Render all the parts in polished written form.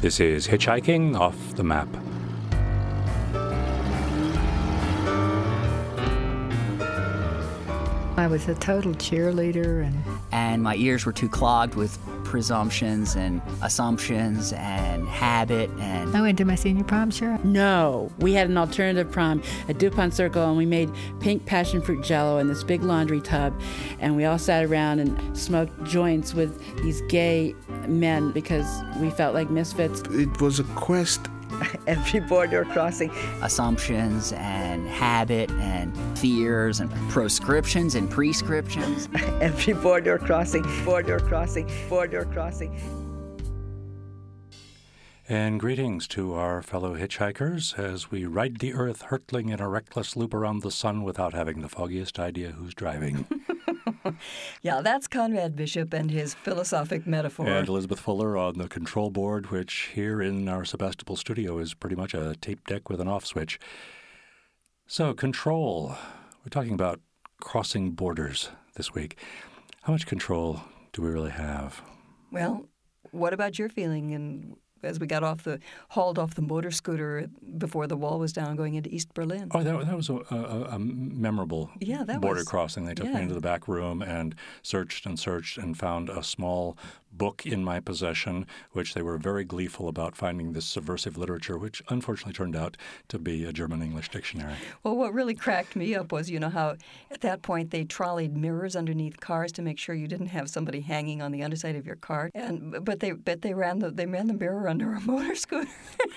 This is Hitchhiking Off the Map. I was a total cheerleader, and my ears were too clogged with presumptions and assumptions and habit. And I went to my senior prom, sure. No, we had an alternative prom at DuPont Circle, and we made pink passion fruit jello in this big laundry tub, and we all sat around and smoked joints with these gay men because we felt like misfits. It was a quest. Every border crossing. Assumptions and habit and fears and proscriptions and prescriptions. Every border crossing, border crossing, border crossing. And greetings to our fellow hitchhikers as we ride the earth hurtling in a reckless loop around the sun without having the foggiest idea who's driving. Yeah, that's Conrad Bishop and his philosophic metaphor. And Elizabeth Fuller on the control board, which here in our Sebastopol studio is pretty much a tape deck with an off switch. So, control. We're talking about crossing borders this week. How much control do we really have? Well, what about your feeling as we got hauled off the motor scooter before the wall was down going into East Berlin? Oh, that was a memorable border crossing. They took me into the back room and searched and found a small book in my possession, which they were very gleeful about finding this subversive literature, which unfortunately turned out to be a German-English dictionary. Well, what really cracked me up was, how at that point they trolleyed mirrors underneath cars to make sure you didn't have somebody hanging on the underside of your car. But they ran the mirror under a motor scooter.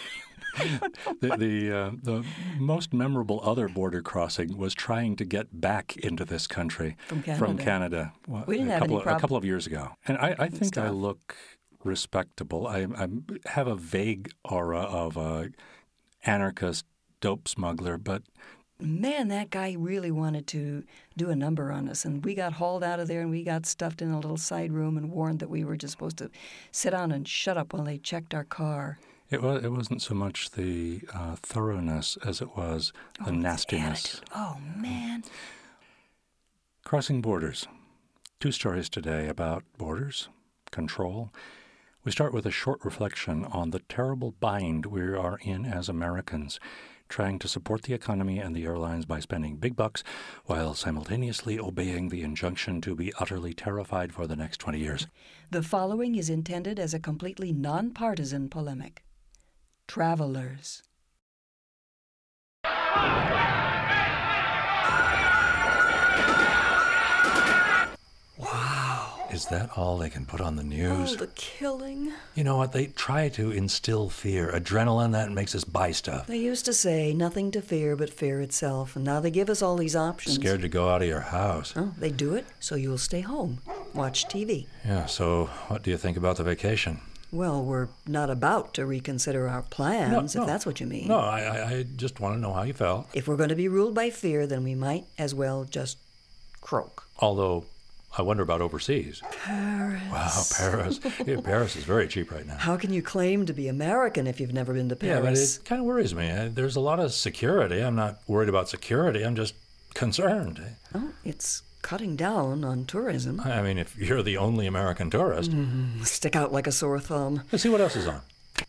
The most memorable other border crossing was trying to get back into this country from Canada. We didn't have any problem. A couple of years ago. And I think I look respectable. I have a vague aura of a anarchist dope smuggler, but man, that guy really wanted to do a number on us, and we got hauled out of there, and we got stuffed in a little side room and warned that we were just supposed to sit down and shut up while they checked our car. It wasn't so much the thoroughness as it was the nastiness. Oh, man. Crossing borders. 2 stories today about borders, control. We start with a short reflection on the terrible bind we are in as Americans, trying to support the economy and the airlines by spending big bucks while simultaneously obeying the injunction to be utterly terrified for the next 20 years. The following is intended as a completely nonpartisan polemic. Travelers. Is that all they can put on the news? Oh, the killing. You know what? They try to instill fear. Adrenaline, that makes us buy stuff. They used to say nothing to fear but fear itself, and now they give us all these options. Scared to go out of your house. Oh, they do it so you'll stay home. Watch TV. Yeah, so what do you think about the vacation? Well, we're not about to reconsider our plans, if that's what you mean. No, I just want to know how you felt. If we're going to be ruled by fear, then we might as well just croak. Although, I wonder about overseas. Paris. Wow, Paris. Yeah, Paris is very cheap right now. How can you claim to be American if you've never been to Paris? Yeah, but it kind of worries me. There's a lot of security. I'm not worried about security. I'm just concerned. Oh, it's cutting down on tourism. I mean, if you're the only American tourist. Stick out like a sore thumb. Let's see what else is on.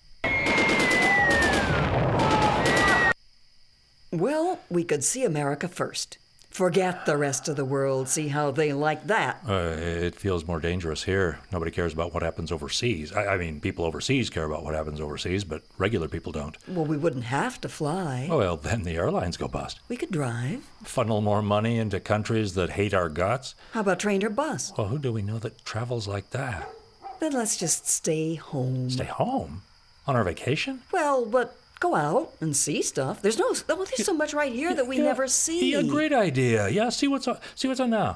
Well, we could see America first. Forget the rest of the world. See how they like that. It feels more dangerous here. Nobody cares about what happens overseas. I mean, people overseas care about what happens overseas, but regular people don't. Well, we wouldn't have to fly. Oh, well, then the airlines go bust. We could drive. Funnel more money into countries that hate our guts. How about train or bus? Well, who do we know that travels like that? Then let's just stay home. Stay home? On our vacation? Well, but go out and see stuff. There's so much right here that we never see. Yeah, great idea. Yeah, see what's on now.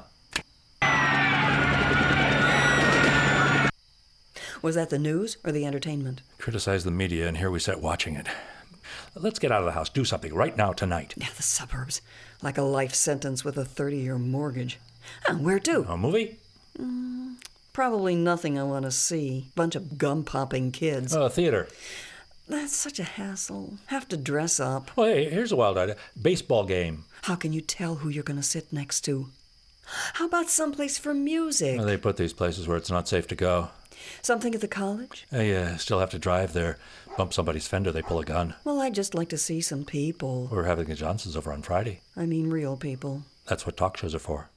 Was that the news or the entertainment? Criticize the media, and here we sit watching it. Let's get out of the house. Do something right now, tonight. Yeah, the suburbs. Like a life sentence with a 30-year mortgage. Where to? A movie? Probably nothing I want to see. Bunch of gum-popping kids. Theater. That's such a hassle. Have to dress up. Well, hey, here's a wild idea. Baseball game. How can you tell who you're going to sit next to? How about someplace for music? Well, they put these places where it's not safe to go. Something at the college? I still have to drive there. Bump somebody's fender, they pull a gun. Well, I'd just like to see some people. We're having the Johnsons over on Friday. I mean real people. That's what talk shows are for.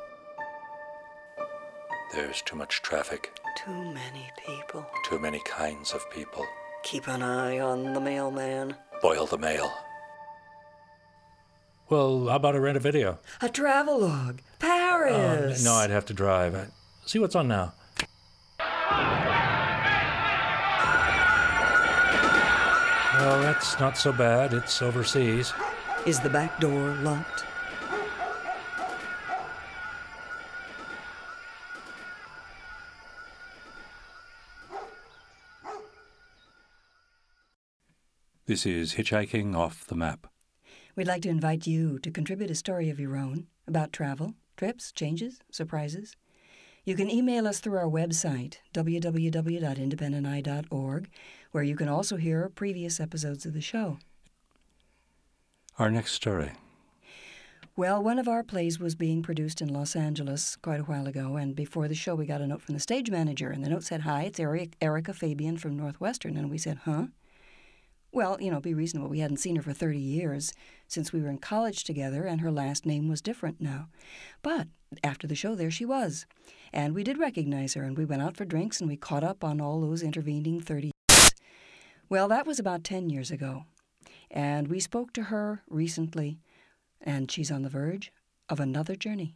There's too much traffic. Too many people. Too many kinds of people. Keep an eye on the mailman. Boil the mail. Well, how about I rent a video? A travelogue. Paris. No, I'd have to drive. See what's on now. Well, that's not so bad. It's overseas. Is the back door locked? This is Hitchhiking Off the Map. We'd like to invite you to contribute a story of your own about travel, trips, changes, surprises. You can email us through our website, www.independenti.org, where you can also hear previous episodes of the show. Our next story. Well, one of our plays was being produced in Los Angeles quite a while ago, and before the show we got a note from the stage manager, and the note said, "Hi, it's Erica Fabian from Northwestern," and we said, "Huh?" Well, be reasonable. We hadn't seen her for 30 years since we were in college together, and her last name was different now. But after the show, there she was. And we did recognize her, and we went out for drinks, and we caught up on all those intervening 30 years. Well, that was about 10 years ago. And we spoke to her recently, and she's on the verge of another journey.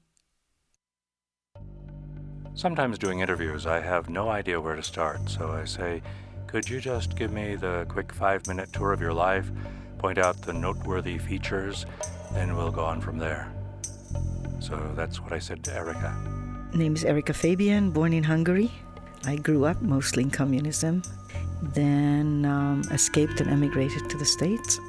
Sometimes doing interviews, I have no idea where to start, so I say, could you just give me the quick 5-minute tour of your life, point out the noteworthy features, then we'll go on from there. So that's what I said to Erica. Name is Erica Fabian, born in Hungary. I grew up mostly in communism, then escaped and emigrated to the States.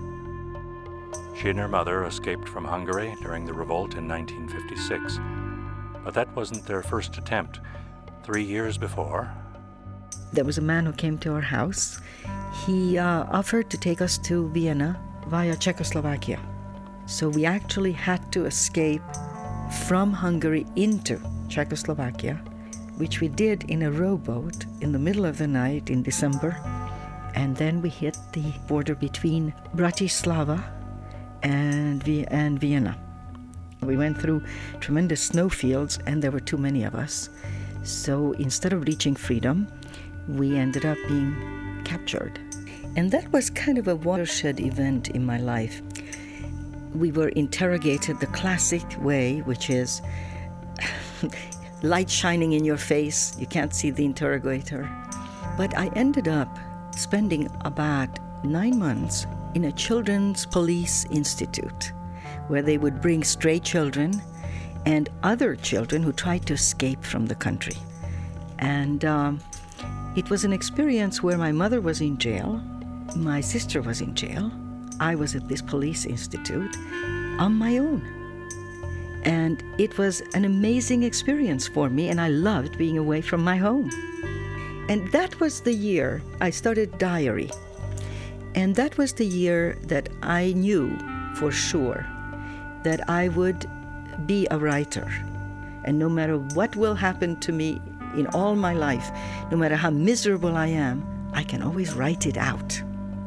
She and her mother escaped from Hungary during the revolt in 1956. But that wasn't their first attempt. 3 years before, there was a man who came to our house. He offered to take us to Vienna via Czechoslovakia. So we actually had to escape from Hungary into Czechoslovakia, which we did in a rowboat in the middle of the night in December. And then we hit the border between Bratislava and Vienna. We went through tremendous snowfields, and there were too many of us. So instead of reaching freedom, we ended up being captured. And that was kind of a watershed event in my life. We were interrogated the classic way, which is light shining in your face. You can't see the interrogator. But I ended up spending about 9 months in a children's police institute where they would bring stray children and other children who tried to escape from the country. And it was an experience where my mother was in jail, my sister was in jail, I was at this police institute on my own. And it was an amazing experience for me, and I loved being away from my home. And that was the year I started diary. And that was the year that I knew for sure that I would be a writer. And no matter what will happen to me in all my life, no matter how miserable I am, I can always write it out.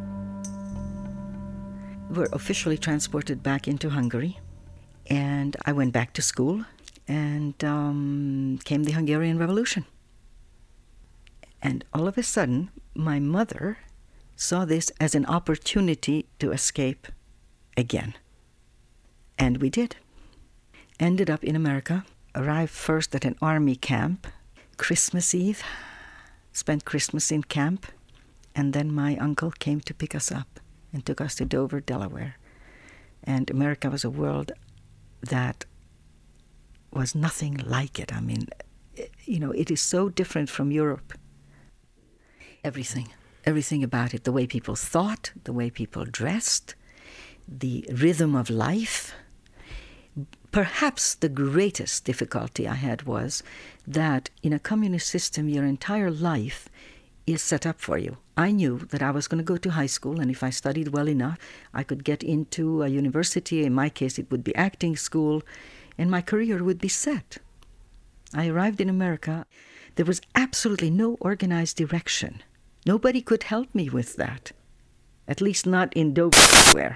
We were officially transported back into Hungary, and I went back to school, and came the Hungarian Revolution. And all of a sudden, my mother saw this as an opportunity to escape again. And we did. Ended up in America, arrived first at an army camp, Christmas Eve, spent Christmas in camp, and then my uncle came to pick us up and took us to Dover, Delaware. And America was a world that was nothing like it. I mean, it is so different from Europe. Everything about it, the way people thought, the way people dressed, the rhythm of life. Perhaps the greatest difficulty I had was that in a communist system, your entire life is set up for you. I knew that I was going to go to high school, and if I studied well enough, I could get into a university. In my case, it would be acting school, and my career would be set. I arrived in America. There was absolutely no organized direction. Nobody could help me with that. At least not in dope wear.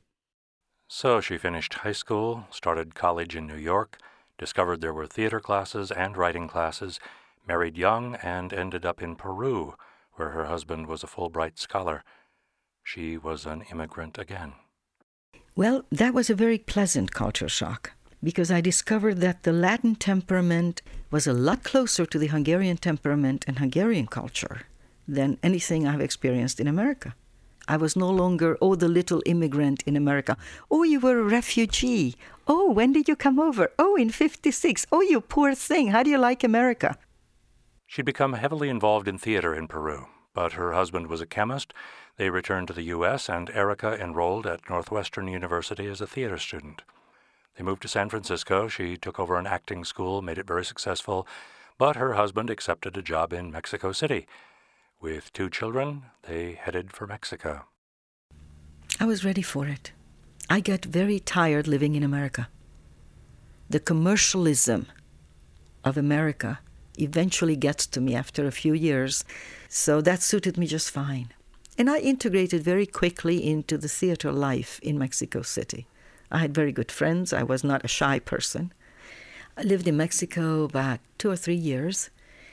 So she finished high school, started college in New York, discovered there were theater classes and writing classes, married young, and ended up in Peru, where her husband was a Fulbright scholar. She was an immigrant again. Well, that was a very pleasant culture shock, because I discovered that the Latin temperament was a lot closer to the Hungarian temperament and Hungarian culture than anything I've experienced in America. I was no longer, the little immigrant in America. Oh, you were a refugee. Oh, when did you come over? Oh, in 1956. Oh, you poor thing. How do you like America? She'd become heavily involved in theater in Peru, but her husband was a chemist. They returned to the U.S., and Erica enrolled at Northwestern University as a theater student. They moved to San Francisco. She took over an acting school, made it very successful, but her husband accepted a job in Mexico City. With 2 children, they headed for Mexico. I was ready for it. I got very tired living in America. The commercialism of America eventually gets to me after a few years, so that suited me just fine. And I integrated very quickly into the theater life in Mexico City. I had very good friends. I was not a shy person. I lived in Mexico about 2 or 3 years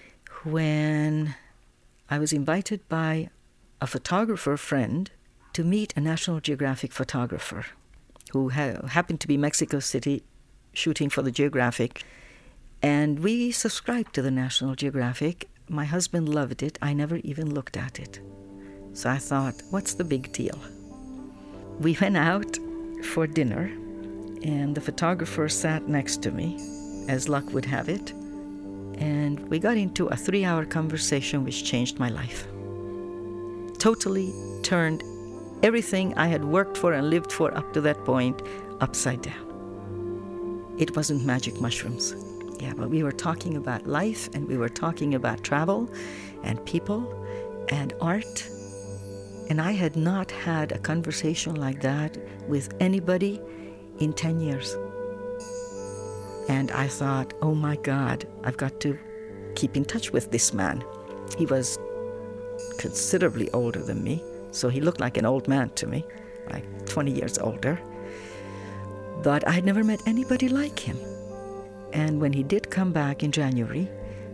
when I was invited by a photographer friend to meet a National Geographic photographer who happened to be Mexico City shooting for the Geographic. And we subscribed to the National Geographic. My husband loved it. I never even looked at it. So I thought, what's the big deal? We went out for dinner, and the photographer sat next to me, as luck would have it. And we got into a 3-hour conversation which changed my life. Totally turned everything I had worked for and lived for up to that point upside down. It wasn't magic mushrooms. Yeah, but we were talking about life, and we were talking about travel and people and art. And I had not had a conversation like that with anybody in 10 years. And I thought, oh my God, I've got to keep in touch with this man. He was considerably older than me, so he looked like an old man to me, like 20 years older. But I had never met anybody like him. And when he did come back in January,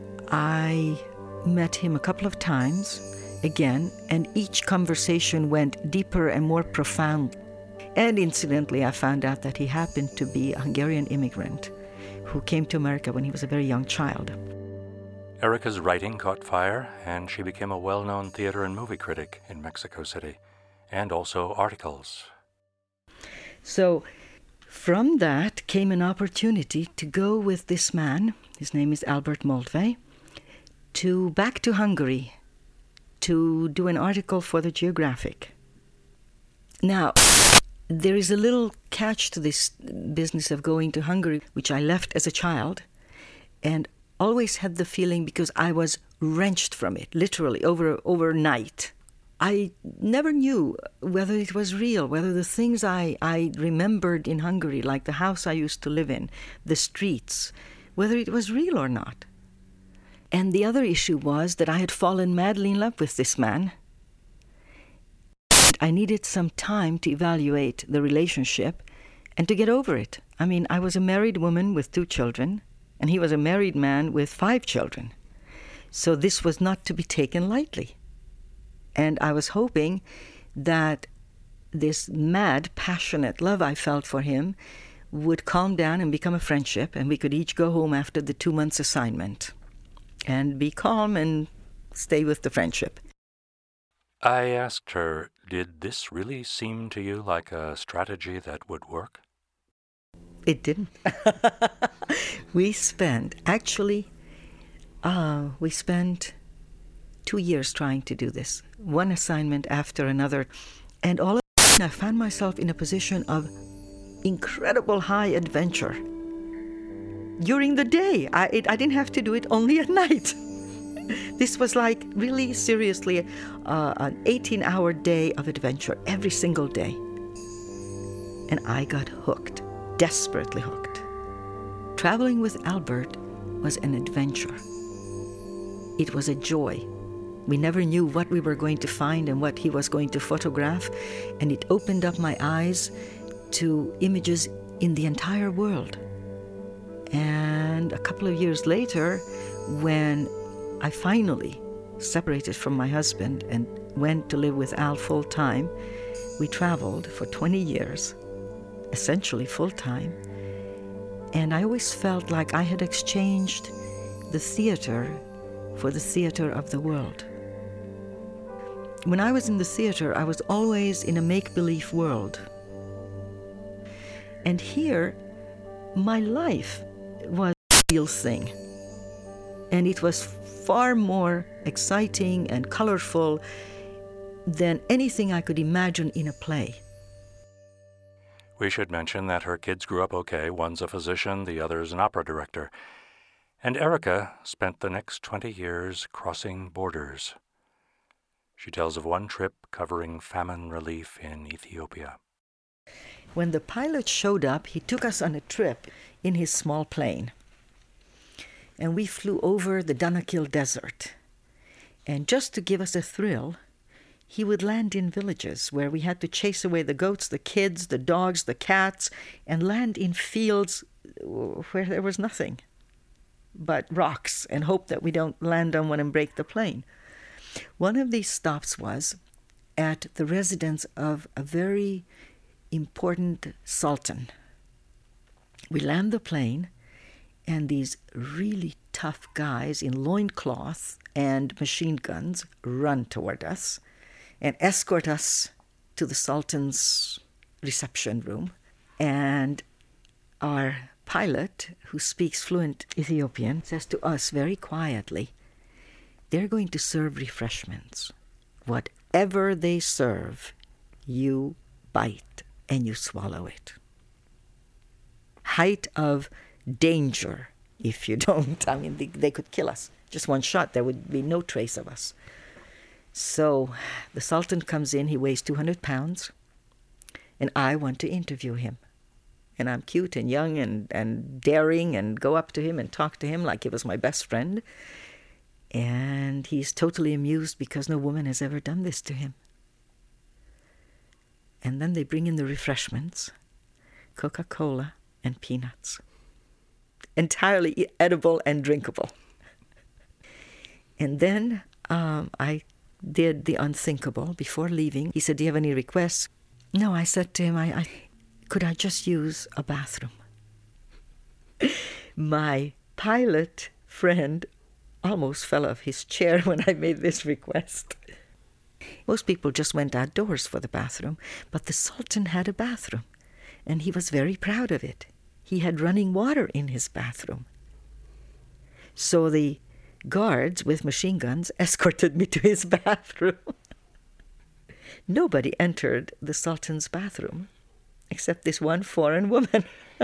I met him a couple of times again, and each conversation went deeper and more profound. And incidentally, I found out that he happened to be a Hungarian immigrant who came to America when he was a very young child. Erica's writing caught fire, and she became a well-known theater and movie critic in Mexico City, and also articles. So from that came an opportunity to go with this man, his name is Albert Moldvay, back to Hungary to do an article for the Geographic. Now, there is a little catch to this business of going to Hungary, which I left as a child, and always had the feeling, because I was wrenched from it, literally, overnight. I never knew whether it was real, whether the things I remembered in Hungary, like the house I used to live in, the streets, whether it was real or not. And the other issue was that I had fallen madly in love with this man. I needed some time to evaluate the relationship and to get over it. I mean, I was a married woman with 2 children, and he was a married man with 5 children. So this was not to be taken lightly. And I was hoping that this mad, passionate love I felt for him would calm down and become a friendship, and we could each go home after the 2 months assignment and be calm and stay with the friendship. I asked her, did this really seem to you like a strategy that would work? It didn't. We spent 2 years trying to do this, one assignment after another, and all of a sudden I found myself in a position of incredible high adventure. During the day, I didn't have to do it only at night. This was like really seriously an 18-hour day of adventure every single day. And I got hooked, desperately hooked. Traveling with Albert was an adventure. it was a joy. We never knew what we were going to find and what he was going to photograph, and it opened up my eyes to images in the entire world. And a couple of years later, when I finally separated from my husband and went to live with Al full-time, we traveled for 20 years, essentially full-time, and I always felt like I had exchanged the theater for the theater of the world. When I was in the theater, I was always in a make-believe world. And here, my life was a real thing. And it was far more exciting and colorful than anything I could imagine in a play. We should mention that her kids grew up okay. One's a physician, the other's an opera director. And Erica spent the next 20 years crossing borders. She tells of one trip covering famine relief in Ethiopia. When the pilot showed up, he took us on a trip in his small plane. And we flew over the Danakil Desert. And just to give us a thrill, he would land in villages where we had to chase away the goats, the kids, the dogs, the cats, and land in fields where there was nothing but rocks, and hope that we don't land on one and break the plane. One of these stops was at the residence of a very important sultan. We land the plane, and these really tough guys in loincloth and machine guns run toward us and escort us to the sultan's reception room. And our pilot, who speaks fluent Ethiopian, says to us very quietly, they're going to serve refreshments. Whatever they serve, you bite and you swallow it. Height of danger if you don't. I mean, they could kill us. Just one shot, there would be no trace of us. So the Sultan comes in, he weighs 200 pounds, and I want to interview him. And I'm cute and young and daring and go up to him and talk to him like he was my best friend. And he's totally amused because no woman has ever done this to him. And then they bring in the refreshments, Coca-Cola and peanuts. Entirely edible and drinkable. And then I did the unthinkable. Before leaving, he said, do you have any requests? No, I said to him, could I just use a bathroom? My pilot friend almost fell off his chair when I made this request. Most people just went outdoors for the bathroom, but the Sultan had a bathroom, and he was very proud of it. He had running water in his bathroom. So the guards with machine guns escorted me to his bathroom. Nobody entered the Sultan's bathroom except this one foreign woman.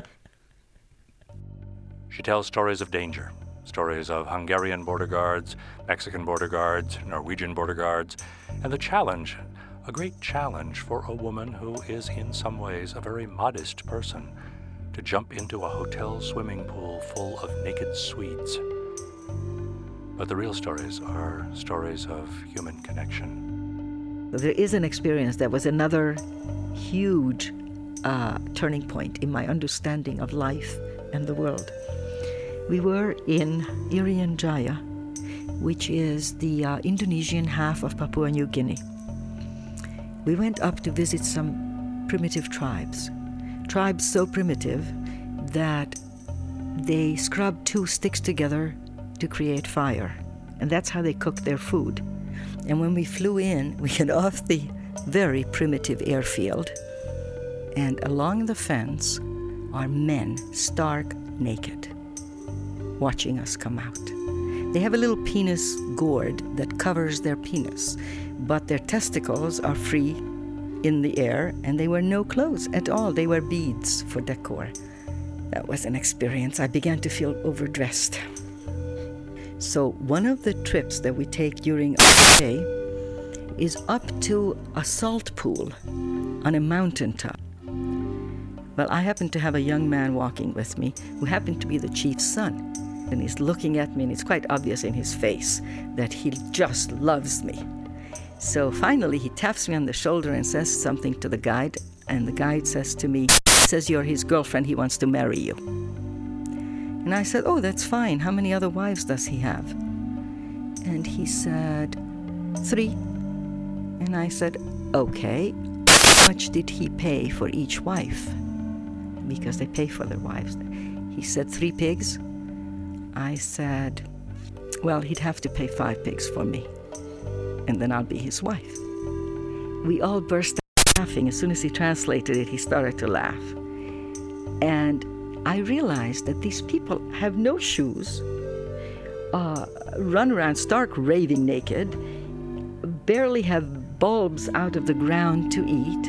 She tells stories of danger, stories of Hungarian border guards, Mexican border guards, Norwegian border guards, and the challenge, a great challenge for a woman who is in some ways a very modest person, to jump into a hotel swimming pool full of naked Swedes. But the real stories are stories of human connection. There is an experience that was another huge turning point in my understanding of life and the world. We were in Irian Jaya, which is the Indonesian half of Papua New Guinea. We went up to visit some primitive tribes so primitive that they scrubbed two sticks together to create fire, and that's how they cooked their food. And when we flew in, we got off the very primitive airfield, and along the fence are men stark naked, watching us come out. They have a little penis gourd that covers their penis, but their testicles are free in the air, and they wear no clothes at all. They wear beads for decor. That was an experience. I began to feel overdressed. So one of the trips that we take during our day is up to a salt pool on a mountaintop. Well, I happened to have a young man walking with me who happened to be the chief's son. And he's looking at me, and it's quite obvious in his face that he just loves me. So finally, he taps me on the shoulder and says something to the guide. And the guide says to me, says you're his girlfriend, he wants to marry you. And I said, oh, that's fine. How many other wives does he have? And he said, 3. And I said, okay. How much did he pay for each wife? Because they pay for their wives. He said 3 pigs. I said, well, he'd have to pay 5 pigs for me, and then I'll be his wife. We all burst out laughing. As soon as he translated it, he started to laugh. And I realized that these people have no shoes, run around stark raving naked, barely have bulbs out of the ground to eat,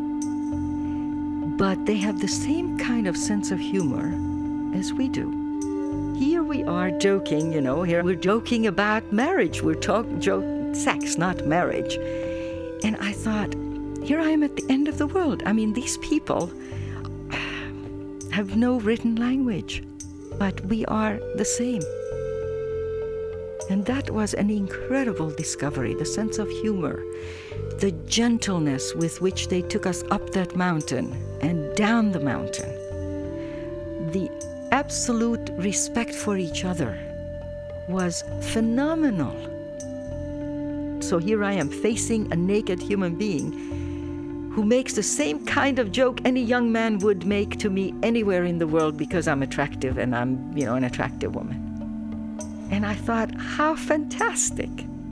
but they have the same kind of sense of humor as we do. Here we are joking, here we're joking about marriage. We're talking sex, not marriage. And I thought, here I am at the end of the world. I mean, these people have no written language, but we are the same. And that was an incredible discovery, the sense of humor, the gentleness with which they took us up that mountain and down the mountain, the absolute respect for each other was phenomenal. So here I am facing a naked human being who makes the same kind of joke any young man would make to me anywhere in the world because I'm attractive and I'm, an attractive woman. And I thought, how fantastic.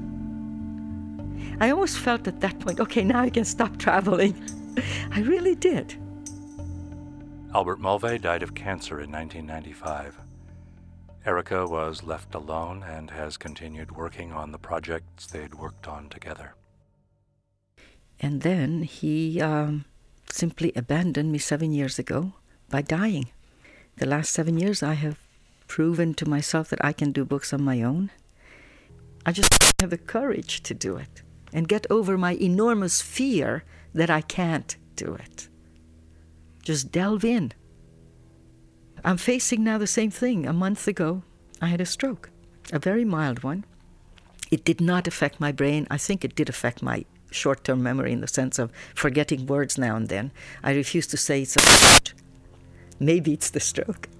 I almost felt at that point, okay, now I can stop traveling. I really did. Albert Mulvey died of cancer in 1995. Erica was left alone and has continued working on the projects they'd worked on together. And then he simply abandoned me 7 years ago by dying. The last 7 years I have proven to myself that I can do books on my own. I just have the courage to do it and get over my enormous fear that I can't do it. Just delve in. I'm facing now the same thing. A month ago, I had a stroke, a very mild one. It did not affect my brain. I think it did affect my short-term memory in the sense of forgetting words now and then. I refuse to say it's maybe it's the stroke.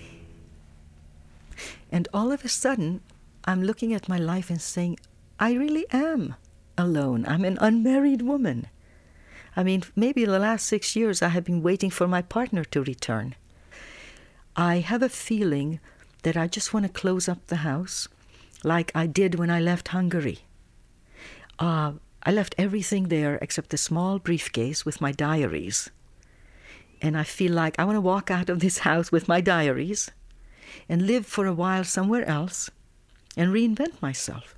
And all of a sudden, I'm looking at my life and saying, I really am alone. I'm an unmarried woman. I mean, maybe the last 6 years I have been waiting for my partner to return. I have a feeling that I just want to close up the house like I did when I left Hungary. I left everything there except a small briefcase with my diaries. And I feel like I want to walk out of this house with my diaries and live for a while somewhere else and reinvent myself.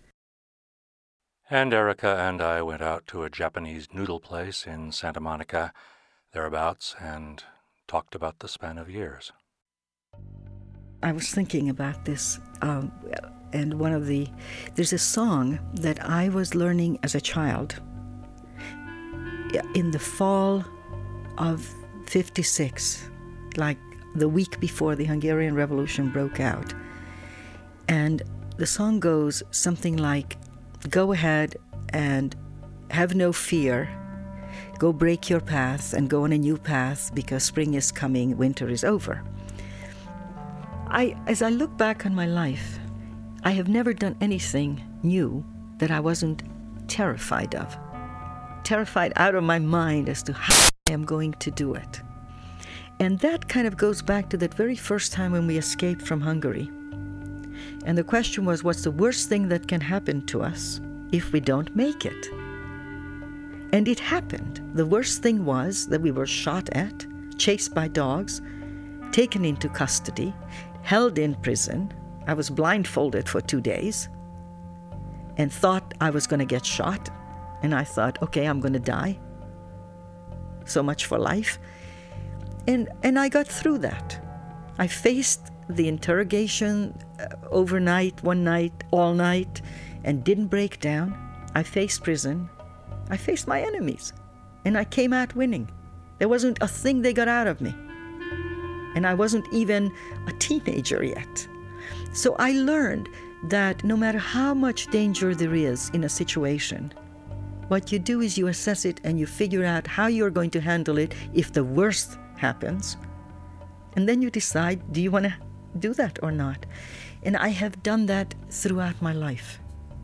And Erica and I went out to a Japanese noodle place in Santa Monica, thereabouts, and talked about the span of years. I was thinking about this, and there's a song that I was learning as a child in the fall of 56, like the week before the Hungarian Revolution broke out. And the song goes something like, go ahead and have no fear. Go break your path and go on a new path because spring is coming, winter is over. As I look back on my life, I have never done anything new that I wasn't terrified of. Terrified out of my mind as to how I am going to do it. And that kind of goes back to that very first time when we escaped from Hungary. And the question was, what's the worst thing that can happen to us if we don't make it? And it happened. The worst thing was that we were shot at, chased by dogs, taken into custody, held in prison. I was blindfolded for 2 days and thought I was going to get shot. And I thought, okay, I'm going to die. So much for life. And I got through that. I faced the interrogation overnight, one night, all night, and didn't break down. I faced prison. I faced my enemies. And I came out winning. There wasn't a thing they got out of me. And I wasn't even a teenager yet. So I learned that no matter how much danger there is in a situation, what you do is you assess it and you figure out how you're going to handle it if the worst happens. And then you decide, do you want to do that or not? And I have done that throughout my life.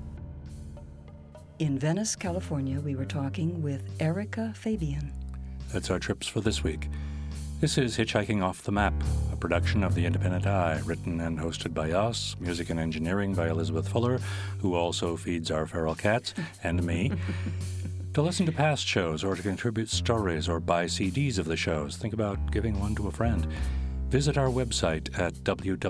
In Venice, California, we were talking with Erica Fabian. That's our trips for this week. This is Hitchhiking Off the Map, a production of The Independent Eye, written and hosted by us, music and engineering by Elizabeth Fuller, who also feeds our feral cats, and me. To listen to past shows or to contribute stories or buy CDs of the shows, think about giving one to a friend. Visit our website at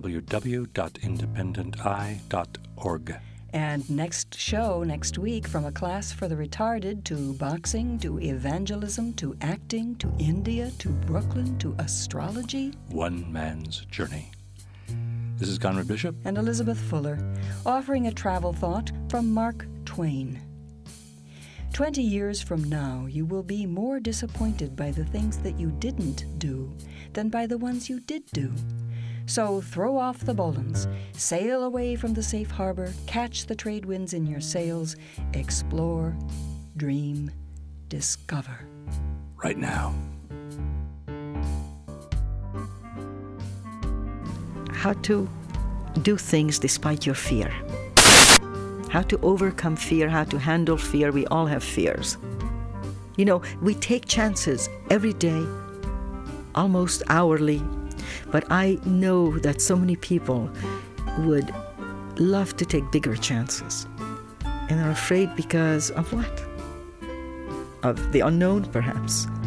www.independenteye.org. And next show, next week, from a class for the retarded to boxing to evangelism to acting to India to Brooklyn to astrology. One man's journey. This is Conrad Bishop. And Elizabeth Fuller, offering a travel thought from Mark Twain. 20 years from now, you will be more disappointed by the things that you didn't do than by the ones you did do. So throw off the bowlines, sail away from the safe harbor, catch the trade winds in your sails, explore, dream, discover. Right now. How to do things despite your fear. How to overcome fear, how to handle fear. We all have fears. You know, we take chances every day, almost hourly. But I know that so many people would love to take bigger chances and are afraid because of what? Of the unknown, perhaps.